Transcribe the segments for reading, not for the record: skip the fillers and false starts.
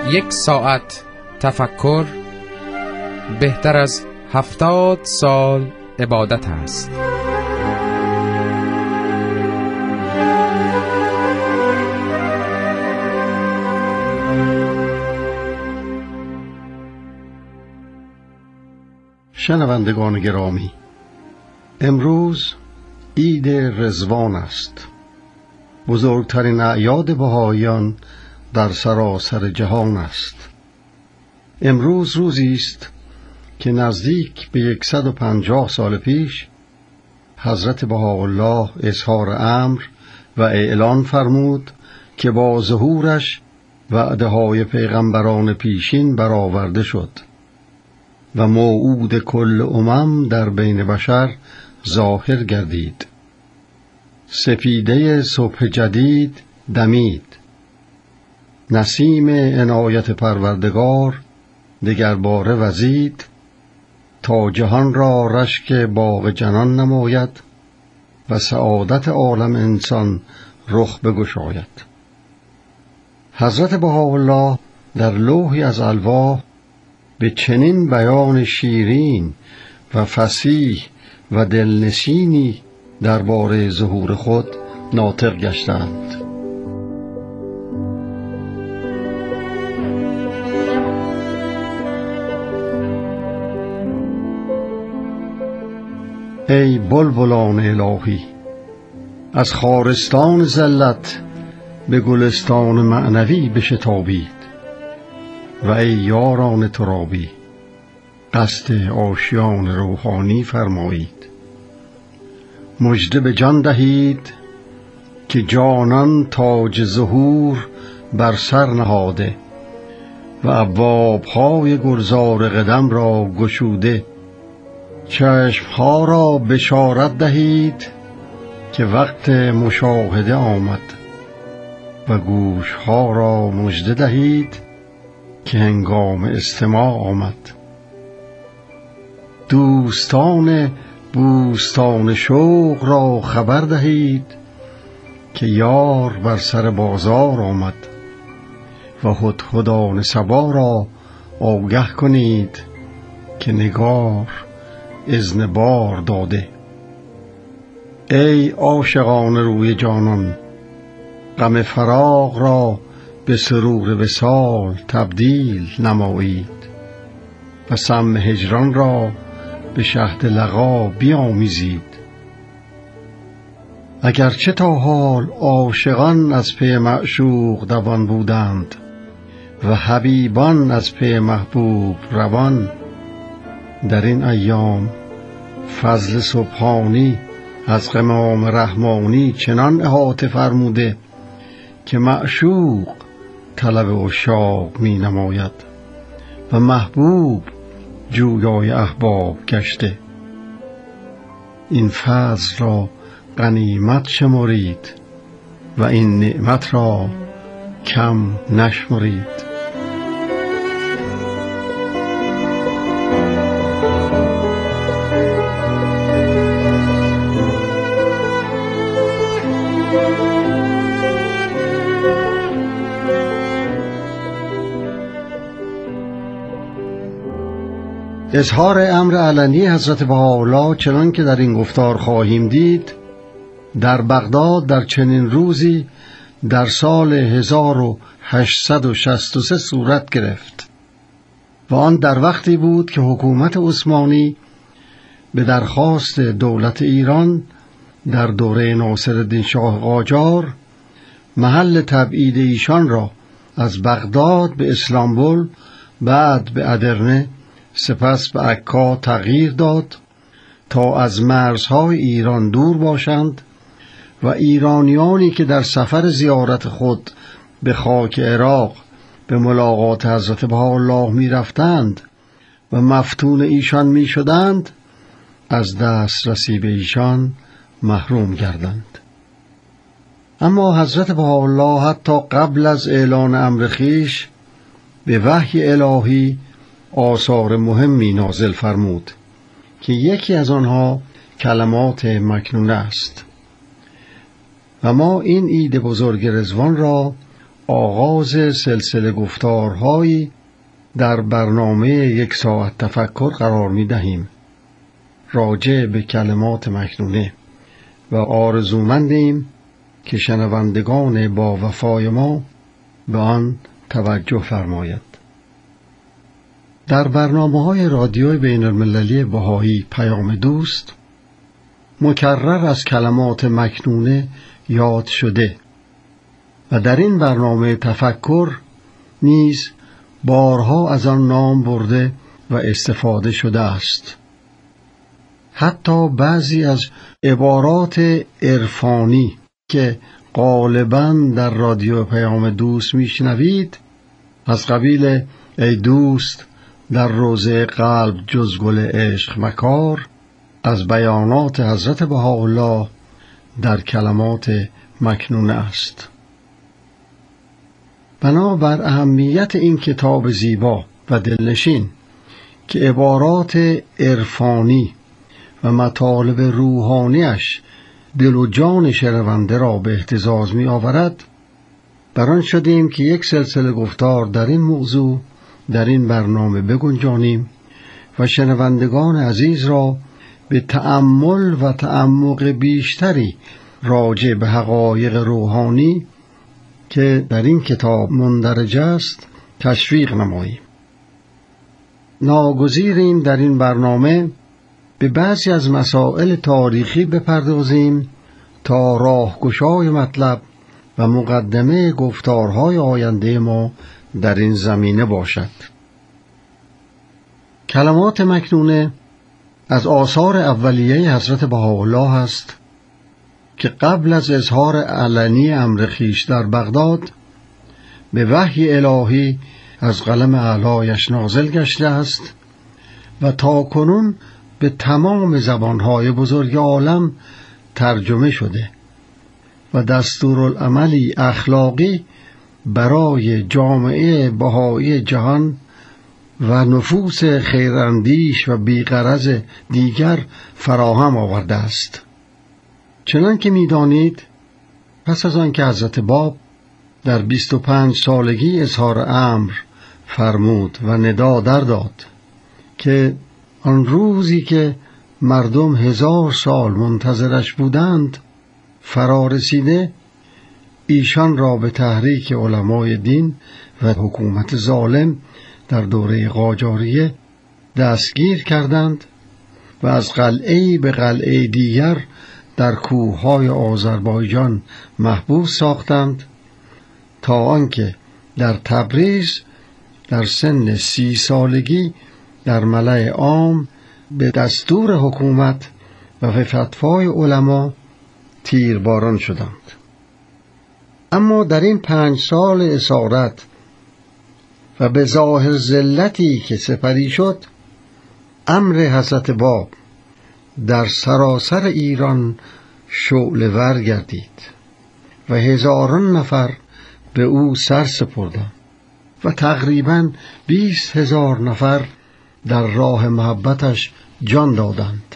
1 ساعت تفکر بهتر از 70 سال عبادت است. شنوندگان گرامی، امروز عید رضوان است، بزرگترین اعیاد بهائیان در سراسر جهان است. امروز روزی است که نزدیک به 150 سال پیش حضرت بهاءالله اظهار امر و اعلان فرمود که با ظهورش وعده‌های پیغمبران پیشین برآورده شد و موعود کل امم در بین بشر ظاهر گردید. سپیده صبح جدید دمید، نسیم عنایت پروردگار دگر باره وزید، تا جهان را رشک باغ جنان نماید و سعادت عالم انسان رخ بگشاید. حضرت بهاءالله در لوحی از الواح به چنین بیان شیرین و فصیح و دلنشینی درباره ظهور خود ناطق گشتند: ای بلبلان الهی، از خارستان ذلت به گلستان معنوی بشتابید و ای یاران ترابی، قصد آشیان روحانی فرمایید. مژده به جان دهید که جانان تاج ظهور بر سر نهاده و ابواب‌های گلزار قدم را گشوده. چشم‌ها را بشارت دهید که وقت مشاهده آمد و گوش‌ها را مژده دهید که هنگام استماع آمد. دوستان بوستان شوق را خبر دهید که یار بر سر بازار آمد و هدهدان صبا را آگه کنید که نگار اذن بار داده. ای عاشقان روی جانان، غم فراق را به سرور وصال تبدیل نمایید و سم هجران را به شهد لقا بیامیزید. اگرچه تا حال عاشقان از پی معشوق دوان بودند و حبیبان از پی محبوب روان، در این ایام فضل سبحانی از غمام رحمانی چنان احاطه فرموده که معشوق طلب عشاق می نماید و محبوب جویای احباب گشته. این فضل را غنیمت شمرید و این نعمت را کم نشمرید. اظهار امر علنی حضرت بهاءالله چنان که در این گفتار خواهیم دید در بغداد در چنین روزی در سال 1863 صورت گرفت و آن در وقتی بود که حکومت عثمانی به درخواست دولت ایران در دوره ناصرالدین شاه قاجار محل تبعید ایشان را از بغداد به اسلامبول، بعد به ادرنه، سپس به عکا تغییر داد تا از مرزهای ایران دور باشند و ایرانیانی که در سفر زیارت خود به خاک عراق به ملاقات حضرت بهاءالله می رفتند و مفتون ایشان می شدند از دسترسی به ایشان محروم گردند. اما حضرت بهاءالله حتی قبل از اعلان امر خویش به وحی الهی آثار مهمی نازل فرمود که یکی از آنها کلمات مکنونه است و ما این عید بزرگ رضوان را آغاز سلسله گفتارهایی در برنامه 1 ساعت تفکر قرار می دهیم راجع به کلمات مکنونه و آرزومندیم که شنوندگان با وفای ما به آن توجه فرماید. در برنامه‌های رادیوی بین‌المللی بهایی پیام دوست مکرر از کلمات مکنونه یاد شده و در این برنامه تفکر نیز بارها از آن نام برده و استفاده شده است. حتی بعضی از عبارات عرفانی که غالباً در رادیو پیام دوست میشنوید از قبیل ای دوست در روضه قلب جز گل عشق مکار از بیانات حضرت بهاءالله در کلمات مکنونه است. بنابر اهمیت این کتاب زیبا و دلنشین که عبارات عرفانی و مطالب روحانیش دل و جان شنونده را به اهتزاز می آورد، بران شدیم که یک سلسله گفتار در این موضوع در این برنامه بگنجانیم و شنوندگان عزیز را به تأمل و تعمق بیشتری راجع به حقایق روحانی که در این کتاب مندرج است تشویق نماییم. ناگزیریم در این برنامه به بعضی از مسائل تاریخی بپردازیم تا راهگشای مطلب و مقدمه گفتارهای آینده ما در این زمینه باشد. کلمات مکنونه از آثار اولیه حضرت بهاءالله است که قبل از اظهار علنی امر خویش در بغداد به وحی الهی از قلم اعلایش نازل گشته است و تا کنون به تمام زبانهای بزرگ عالم ترجمه شده و دستورالعملی اخلاقی برای جامعه بهایی جهان و نفوس خیراندیش و بیغرض دیگر فراهم آورده است. چنان که می‌دانید پس از آن که حضرت باب در 25 سالگی اظهار امر فرمود و ندا در داد که آن روزی که مردم 1000 سال منتظرش بودند فرا رسیده، ایشان را به تحریک علمای دین و حکومت ظالم در دوره قاجاریه دستگیر کردند و از قلعه‌ای به قلعه دیگر در کوههای آذربایجان محبوس ساختند تا آنکه در تبریز در سن 30 سالگی در ملأ عام به دستور حکومت و به فتوای علما تیرباران شدند. اما در این 5 سال اسارت و به ظاهر ذلتی که سپری شد، امر حضرت باب در سراسر ایران شعله ور گردید و هزاران نفر به او سر سپردند و تقریباً 20,000 نفر در راه محبتش جان دادند.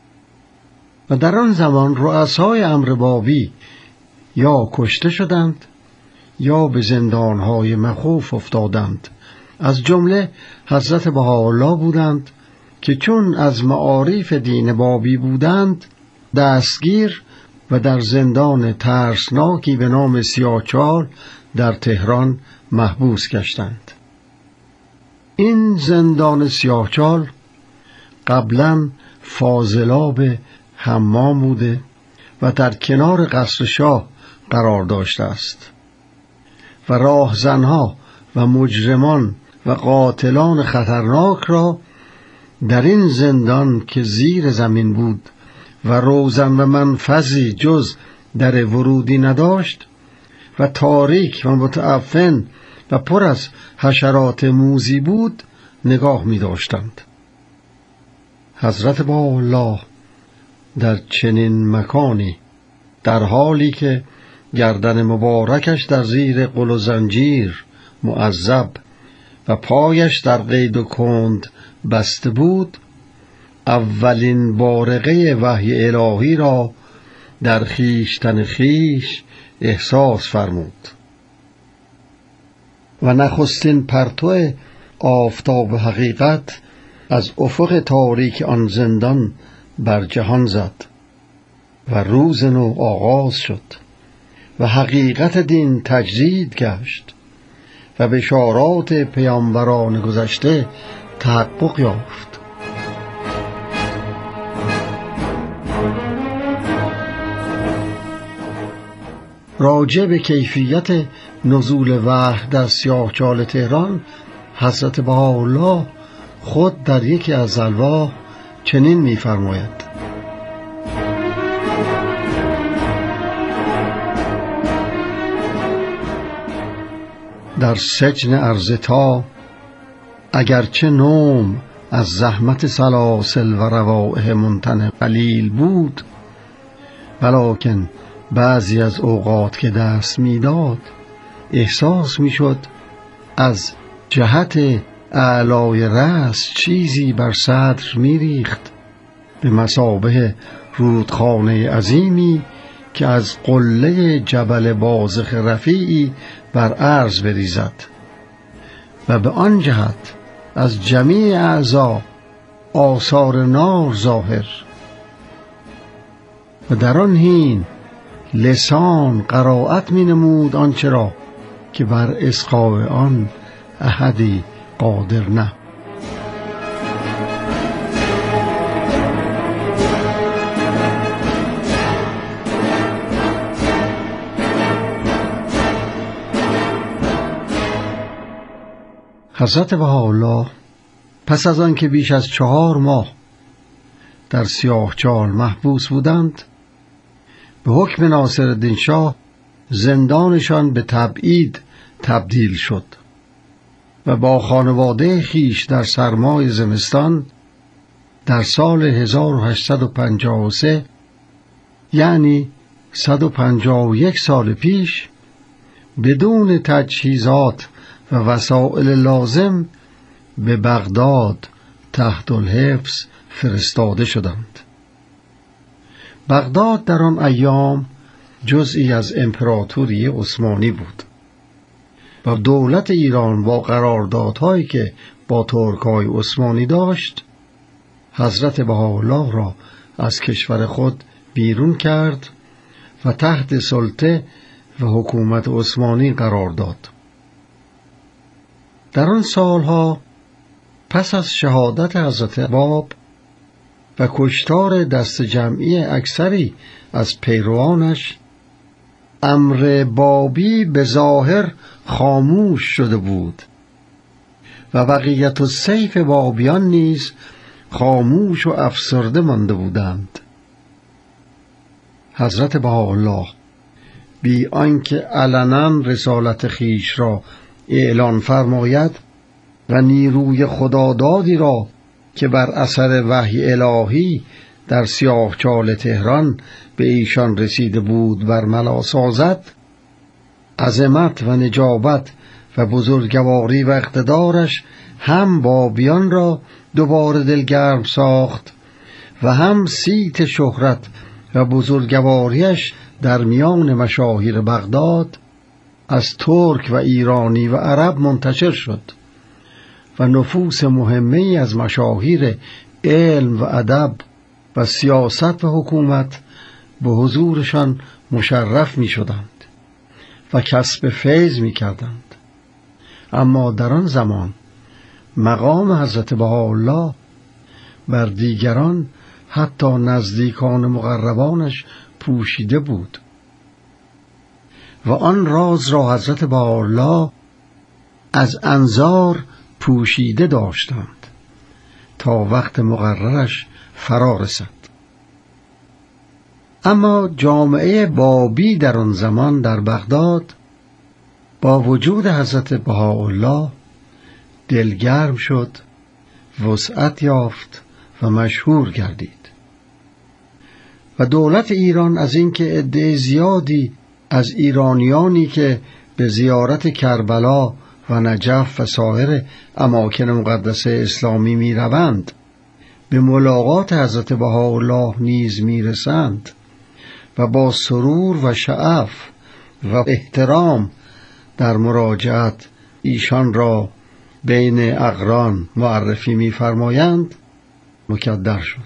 و در آن زمان رؤسای امر بابی یا کشته شدند یا به زندانهای مخوف افتادند. از جمله حضرت بهاءالله بودند که چون از معارف دین بابی بودند دستگیر و در زندان ترسناکی به نام سیاهچال در تهران محبوس گشتند. این زندان سیاهچال قبلا فاضلاب حمام بوده و در کنار قصر شاه قرار داشته است و راهزنها و مجرمان و قاتلان خطرناک را در این زندان که زیر زمین بود و روزن و منفذی جز در ورودی نداشت و تاریک و متعفن و پر از حشرات موذی بود نگاه می داشتند. حضرت بهاءالله در چنین مکانی در حالی که گردن مبارکش در زیر غل و زنجیر معذب و پایش در قید و کند بسته بود، اولین بارقه وحی الهی را در خویشتن خویش احساس فرمود و نخستین پرتو آفتاب حقیقت از افق تاریک آن زندان بر جهان زد و روز نو آغاز شد و حقیقت دین تجدید گشت و بشارات پیامبران گذشته تحقق یافت. راجع به کیفیت نزول وحی در سیاهچال تهران حضرت بهاءالله خود در یکی از الواح چنین می‌فرماید: در سجن ارضتا اگرچه نوم از زحمت سلاسل و روائح منتن قلیل بود، ولکن بعضی از اوقات که دست میداد احساس میشد از جهت اعلای رأس چیزی بر صدر میریخت به مثابه رودخانه عظیمی که از قله جبل بازخ رفیعی بر عرض بریزد و به آن جهت از جمیع اعضا آثار نار ظاهر و در آن حین لسان قرائت می نمود آنچه را که بر اسقاء آن احدی قادر نه. حضرت بهاءالله پس از آن که بیش از 4 ماه در سیاهچال محبوس بودند، به حکم ناصرالدین شاه زندانشان به تبعید تبدیل شد و با خانواده خیش در سرمای زمستان در سال 1853 یعنی 151 سال پیش بدون تجهیزات و وسایل لازم به بغداد تحت الحفظ فرستاده شدند. بغداد در آن ایام جزئی از امپراتوری عثمانی بود و دولت ایران با قراردادهایی که با ترک‌های عثمانی داشت حضرت بهاءالله را از کشور خود بیرون کرد و تحت سلطه و حکومت عثمانی قرار داد. در آن سالها پس از شهادت حضرت باب و کشتار دست جمعی اکثری از پیروانش، امر بابی به ظاهر خاموش شده بود و بقیت السیف بابیان نیز خاموش و افسرده مانده بودند. حضرت بهاءالله بی آنکه علنا رسالت خیش را اعلان فرماید و نیروی خدادادی را که بر اثر وحی الهی در سیاهچال تهران به ایشان رسیده بود برملا سازد، عظمت و نجابت و بزرگواری و اقتدارش هم بابیان را دوباره دلگرم ساخت و هم صیت شهرت و بزرگواریش در میان مشاهیر بغداد از ترک و ایرانی و عرب منتشر شد و نفوس مهمه‌ای از مشاهیر علم و ادب و سیاست و حکومت به حضورشان مشرف می شدند و کسب فیض می کردند. اما در آن زمان مقام حضرت بهاءالله بر دیگران حتی نزدیکان مقربانش پوشیده بود و آن راز را حضرت بهاءالله از انظار پوشیده داشتند تا وقت مقررش فرا رسد. اما جامعه بابی در آن زمان در بغداد با وجود حضرت بهاءالله دلگرم شد، وسعت یافت و مشهور گردید و دولت ایران از اینکه عده زیادی از ایرانیانی که به زیارت کربلا و نجف و سایر اماکن مقدسه اسلامی می روند به ملاقات حضرت بهاءالله نیز می رسند و با سرور و شعف و احترام در مراجعت ایشان را بین اقران معرفی می‌فرمایند مکدر شد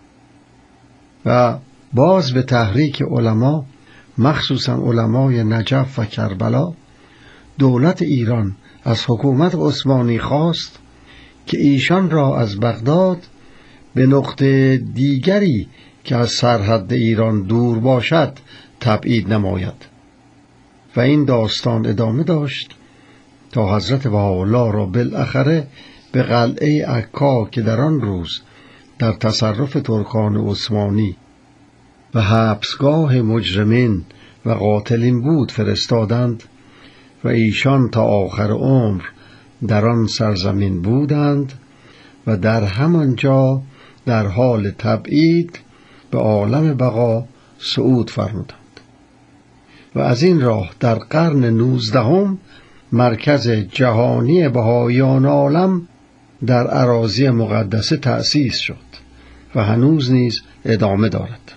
و باز به تحریک علما، مخصوصا علمای نجف و کربلا، دولت ایران از حکومت عثمانی خواست که ایشان را از بغداد به نقطه دیگری که از سرحد ایران دور باشد تبعید نماید و این داستان ادامه داشت تا حضرت بهاءالله را بالاخره به قلعه عکا که در آن روز در تصرف ترکان عثمانی و حبسگاه مجرمین و قاتلین بود فرستادند و ایشان تا آخر عمر در آن سرزمین بودند و در همانجا در حال تبعید به عالم بقا صعود فرمودند و از این راه در قرن 19 مرکز جهانی بهائیان عالم در اراضی مقدسه تأسیس شد و هنوز نیز ادامه دارد.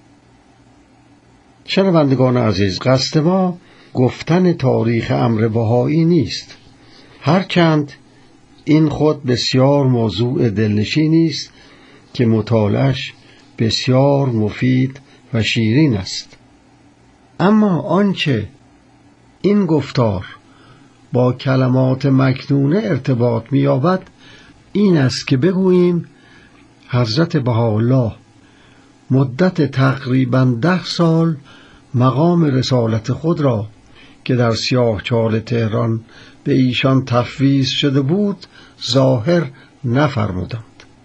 شنوندگان عزیز، قصد ما گفتن تاریخ امر بهایی نیست، هرچند این خود بسیار موضوع دلنشینی است که مطالعه‌اش بسیار مفید و شیرین است. اما آنچه این گفتار با کلمات مکنونه ارتباط می‌یابد این است که بگوییم حضرت بهاءالله مدت تقریباً 10 سال مقام رسالت خود را که در سیاهچال تهران به ایشان تفویض شده بود ظاهر نفرمودند،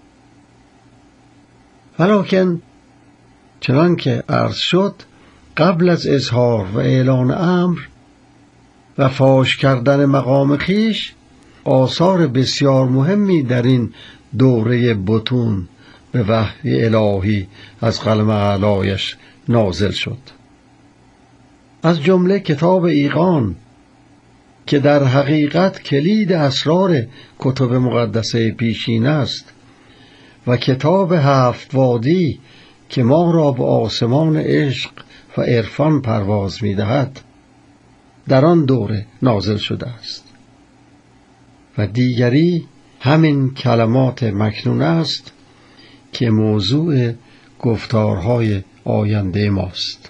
ولکن چنان که عرض شد قبل از اظهار و اعلان امر و فاش کردن مقام خویش آثار بسیار مهمی در این دوره بطون به وحی الهی از قلم اعلایش نازل شد. از جمله کتاب ایقان که در حقیقت کلید اسرار کتب مقدسه پیشین است و کتاب 7 وادی که ما را به آسمان عشق و عرفان پرواز می‌دهد در آن دوره نازل شده است و دیگری همین کلمات مکنون است که موضوع گفتارهای آینده ماست.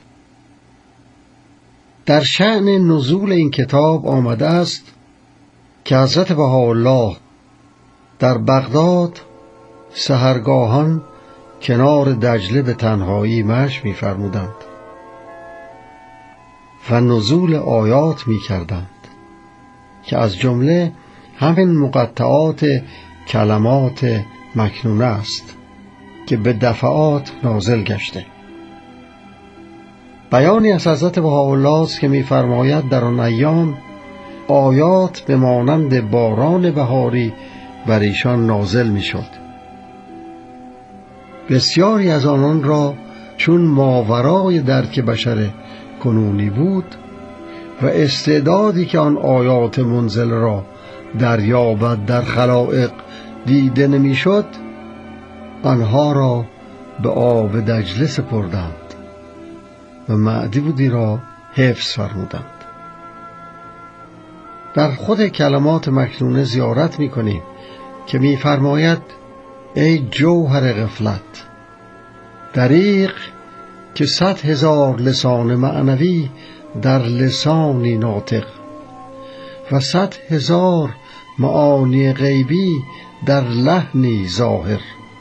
در شأن نزول این کتاب آمده است که حضرت بهاءالله در بغداد سحرگاهان کنار دجله به تنهایی مشی می‌فرمودند و نزول آیات می‌کردند که از جمله همین مقطعات کلمات مکنونه است که به دفعات نازل گشته. بیانی از حضرت بهاءالله است که می‌فرماید در آن ایام آیات به مانند باران بهاری بر ایشان نازل می‌شد. بسیاری از آنان را چون ماورای درک بشر کنونی بود و استعدادی که آن آیات منزل را دریابد در خلائق دیده نمی‌شد، آنها را به آب دجله سپردند و معدودی را حفظ فرمودند. در خود کلمات مکنونه زیارت می‌کنیم که می‌فرماید ای جوهر غفلت، دریغ که 100,000 لسان معنوی در لسانی ناطق و 100,000 معانی غیبی در لحنی ظاهر،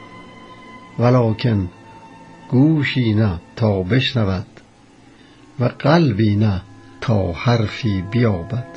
ولکن گوشی نه تا بشنود و قلبی نه تا حرفی بیابد.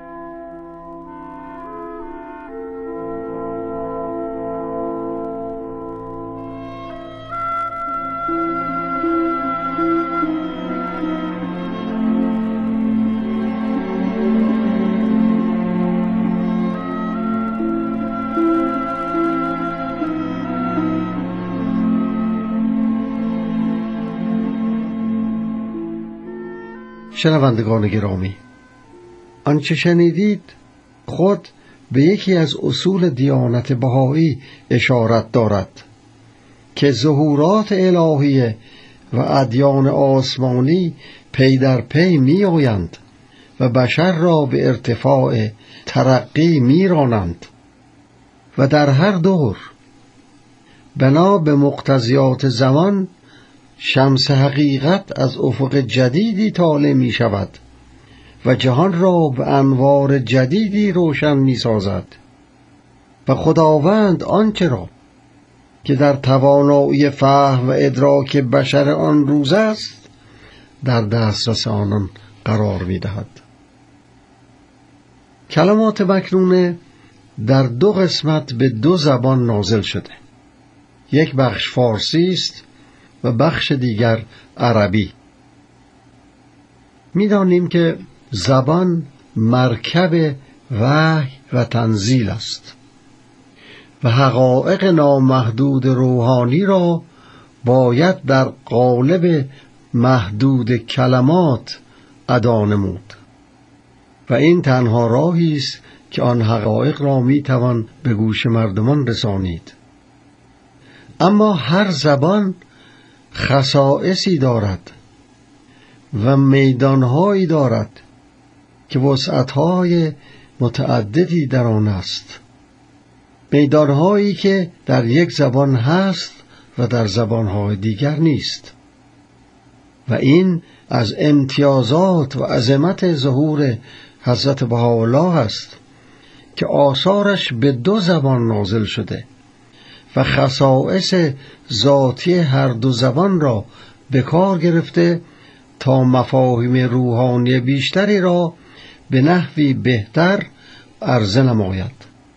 شنوندگان گرامی، آنچه شنیدید خود به یکی از اصول دیانت بهایی اشارت دارد که ظهورات الهیه و ادیان آسمانی پی در پی می آیند و بشر را به ارتفاع ترقی میرانند و در هر دور بنا به مقتضیات زمان شمس حقیقت از افق جدیدی طالع می شود و جهان را به انوار جدیدی روشن می سازد و خداوند آنچه را که در توانایی فهم و ادراک بشر آن روز است در دسترس آنان قرار می دهد. کلمات مکنونه در 2 قسمت به 2 زبان نازل شده. یک بخش فارسی است و بخش دیگر عربی. می‌دانیم که زبان مرکب وحی و تنزیل است و حقایق نامحدود روحانی را باید در قالب محدود کلمات ادا نمود و این تنها راهی است که آن حقایق را میتوان به گوش مردمان رسانید. اما هر زبان خصائصی دارد و میدانهایی دارد که وسعتهای متعددی در آن است، میدانهایی که در یک زبان هست و در زبانهای دیگر نیست و این از امتیازات و عظمت ظهور حضرت بهاءالله است که آثارش به 2 زبان نازل شده و خصائص ذاتی هر 2 زبان را به کار گرفته تا مفاهیم روحانی بیشتری را به نحوی بهتر عرضه نماید.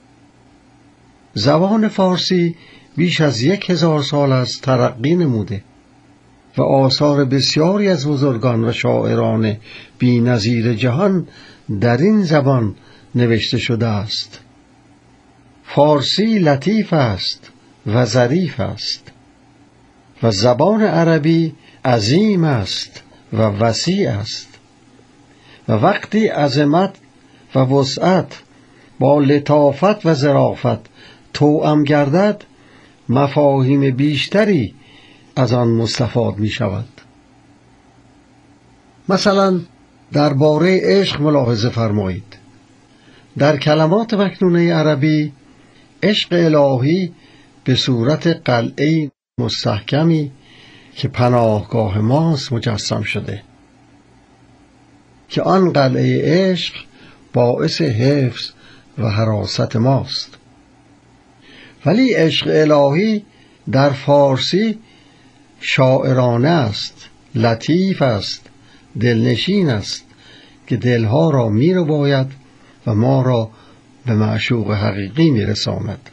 زبان فارسی بیش از 1000 سال است ترقی نموده و آثار بسیاری از بزرگان و شاعران بی‌نظیر جهان در این زبان نوشته شده است. فارسی لطیف است و ظریف است و زبان عربی عظیم است و وسیع است و وقتی عظمت و وسعت با لطافت و ظرافت توأم گردد مفاهیم بیشتری از آن مستفاد می شود. مثلا درباره عشق ملاحظه فرمایید. در کلمات مکنونه عربی عشق الهی به صورت قلعه مستحکمی که پناهگاه ماست مجسم شده که آن قلعه عشق باعث حفظ و حراست ماست. ولی عشق الهی در فارسی شاعرانه است، لطیف است، دلنشین است که دلها را می‌رباید و ما را به معشوق حقیقی می‌رساند.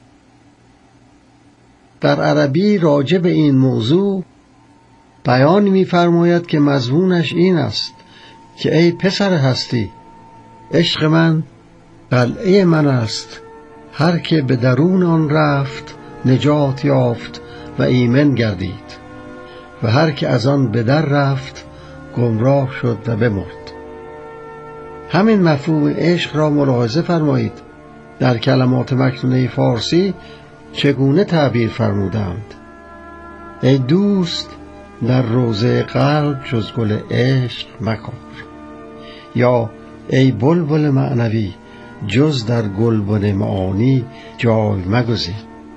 در عربی راجع به این موضوع بیان می‌فرماید که مضمونش این است که ای پسر هستی، عشق من قلعه من است، هر که به درون آن رفت نجات یافت و ایمن گردید و هر که از آن به در رفت گمراه شد و بمرد. همین مفهوم عشق را ملاحظه فرمایید در کلمات مکنونه فارسی چگونه تعبیر فرمودند: ای دوست در روضه قلب جز گل عشق مکار، یا ای بلبل معنوی جز در گلبن معانی جای مگزین،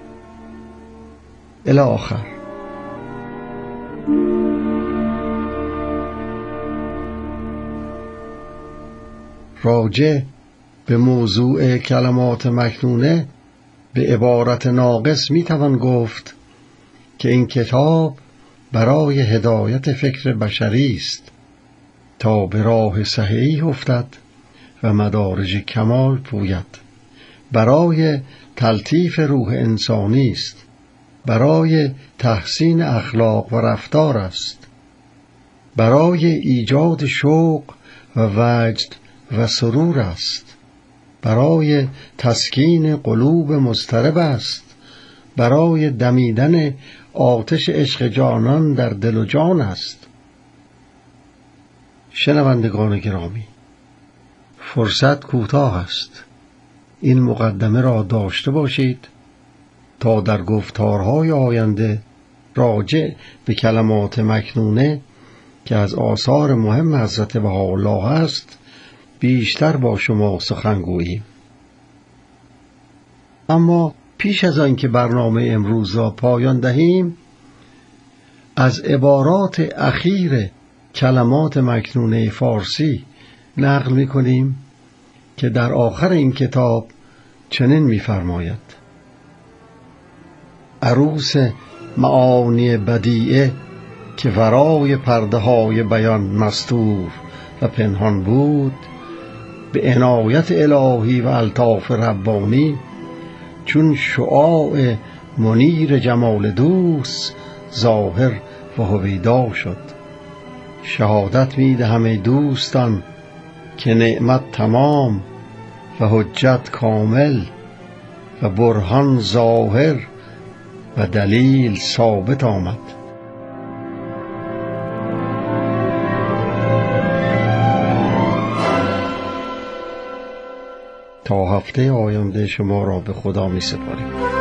الی آخر. راجع به موضوع کلمات مکنونه به عبارت ناقص میتوان گفت که این کتاب برای هدایت فکر بشری است تا به راه صحیح افتد و مدارج کمال پوید، برای تلطیف روح انسانی است، برای تحسین اخلاق و رفتار است، برای ایجاد شوق و وجد و سرور است، برای تسکین قلوب مضطرب است، برای دمیدن آتش عشق جانان در دل و جان است. شنوندگان گرامی، فرصت کوتاه است. این مقدمه را داشته باشید تا در گفتارهای آینده راجع به کلمات مکنونه که از آثار مهم حضرت بهاءالله است بیشتر با شما سخن گوییم. اما پیش از آن که برنامه امروز را پایان دهیم، از عبارات اخیر کلمات مکنونه فارسی نقل می‌کنیم که در آخر این کتاب چنین می‌فرماید: عروس معانی بدیعه که ورای پرده‌های بیان مستور و پنهان بود، به عنایت الهی و الطاف ربانی چون شعاع منیر جمال دوست ظاهر و هویدا شد. شهادت می‌دهم ای دوستان که نعمت تمام و حجت کامل و برهان ظاهر و دلیل ثابت آمد. تا هفته آینده شما را به خدا می سپاریم.